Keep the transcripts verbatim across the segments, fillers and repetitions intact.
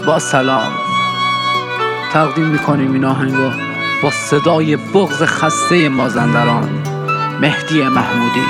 با سلام تقدیم میکنیم این آهنگو با صدای بغض خسته مازندران، مهدی محمودی.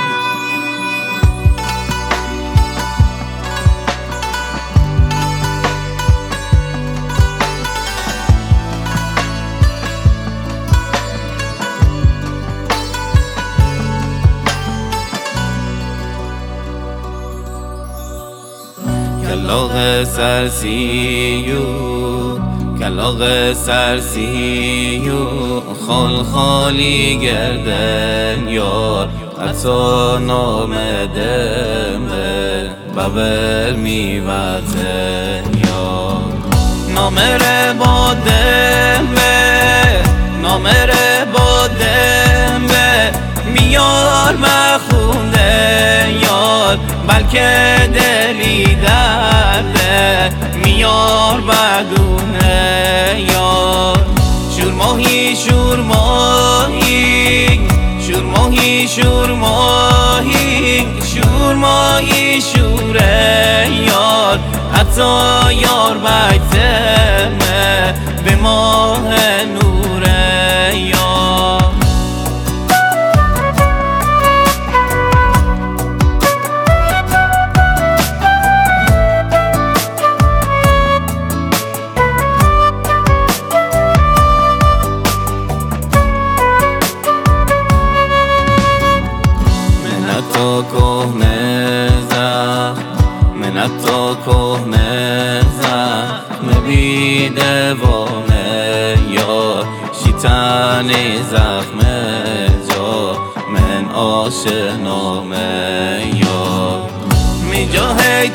کلاغ سرسیو کلاغ سرسیو خال خالی گردن یار حتی نامدم به ببر میوتن یار نامره بادم به نامره بادم به میار مخونده یار بلکه دلی درده میار بدونه یار شور ماهی شور ماهی شور ماهی شور ماهی شور ماهی شوره یار حتی یار بیتمه به ماه نوره یار تو کهنه زخم من تو کهنه زخم بی دوانه یا شیطانی زخم جا من آشنامه یا می جا هی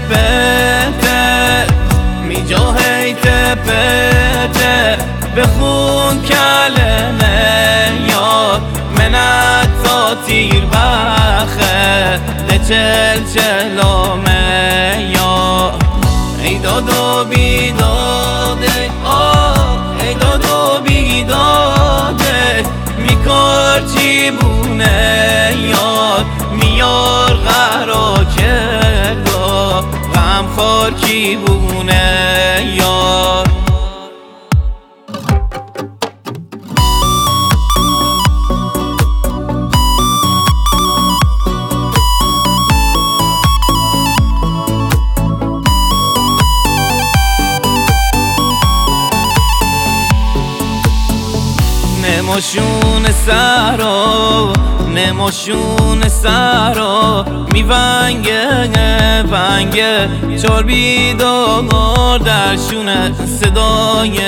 تپته می جا هی تپته بخون کلمه یا من تا تیر بخه چل چلامه یا ای داد و بیداده آه ای داد و بیداده میکار چی بونه یار میار غرا کردا غم خار کی بونه یار نماشون سرا نماشون سرا میونگه ونگه چار بیدار درشونه صدای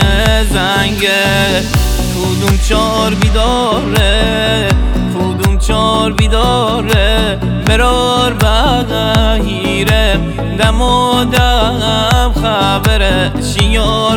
زنگه کدوم چار بیداره کدوم چار بیداره برار بغیره دم و دم خبره شیار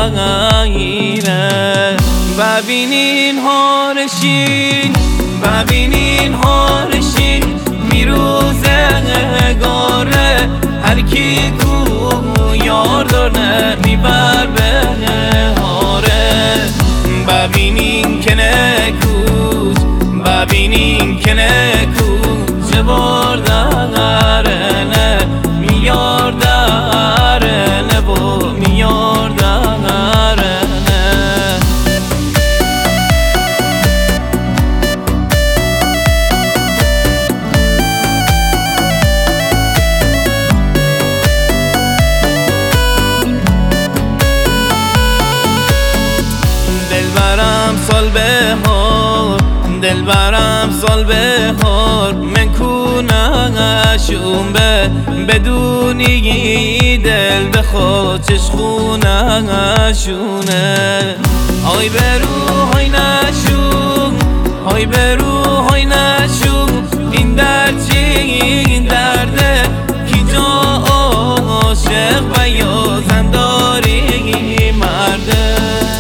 بغیره ببینین هارشین ببینین هارشین میروزه گاره هر کی کو یار داره میبر به هاره ببینین که نکوش ببینین که نکوش چه بار دارنه میار دارنه و میار دارنه سال بهار دلبرم سال بهار من کونشون به بدونی دل بخواد چشخونشونه آی برو های نشون آی برو های نشون این درد چی این درده کی جا عاشق و یا زنداری مرده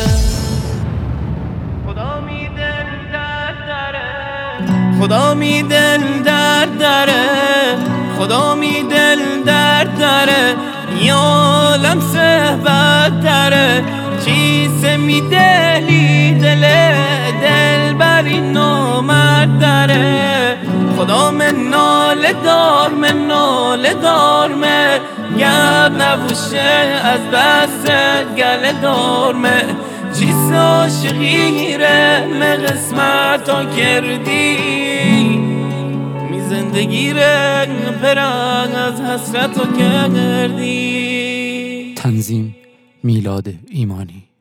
خدا می دل درد داره خدا می دل درد داره یا عالم صحبت داره چیزه می دلی دل دل بر این نامرد داره خدا من ناله دار من ناله دار من دلت نبوشه از بس گل دارمه چیز عاشقیره من قسمت ها کردی می زندگی ره پرنگ از حسرت ها کردی. تنظیم میلاد ایمانی.